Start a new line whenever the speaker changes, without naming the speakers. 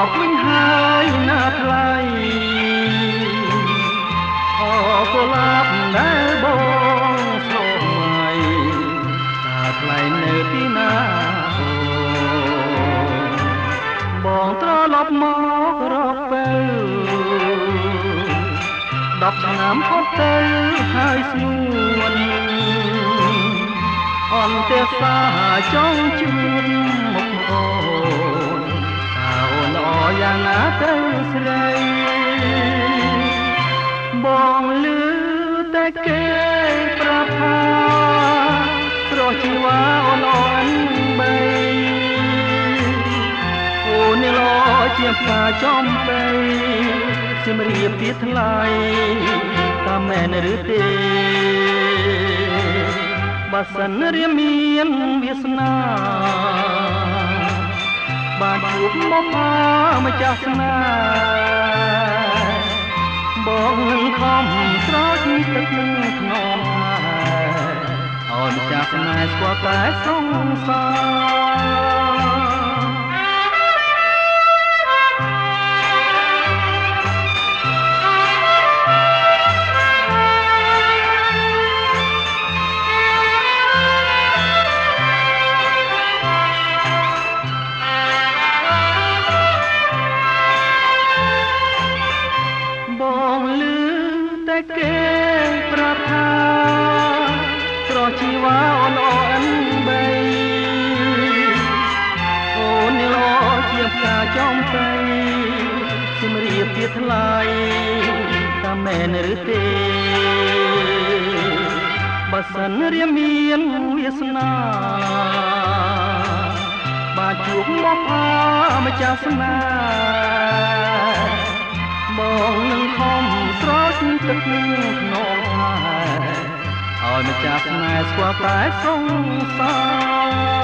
បវិញហើយណាថ្លៃអកុលាបដែលបងស្លុបថ្មីតាថ្លៃនៅទីណាបងត្រឡប់មករកពេល10ឆ្នាំផុតទៅហើយស្ងួនអន្តេសាចង់ជួបមុខអូនតើអូនល្អយ៉ាងណាទៅស្រីបងលឺតែគេប្រាប់ថាស្រស់ជីវ៉ាអូនល្អអិនបីអូននេះល្អជាផ្កាចំបៃជំរាបពីថ្លៃតាមមែនឬទេបើសិនរៀមមានវាសនាបានជួបមកផាម្ចាស់ស្នេហ៍បងនឹងខំស្រោចទឹកនឹងថ្នមហើយឲ្យម្ចាស់ស្នេហ៍ស្គាល់តែសង្សារបងលឺតែគេប្រាប់ថាស្រស់ជីវ៉ាអូនល្អអិនបីអូននេះល្អជាផ្កាចំបៃជំរាបពីថ្លៃតាមមែនឬទេបើសិនរៀមមានវាសនាបានជួបមកផាម្ចាស់ស្នេហ៍បងនឹងខំស្រោចទឹកនឹងក្នុងហើយឲ្យម្ចាស់ស្នេហ៍ស្គាល់តែសង្សារ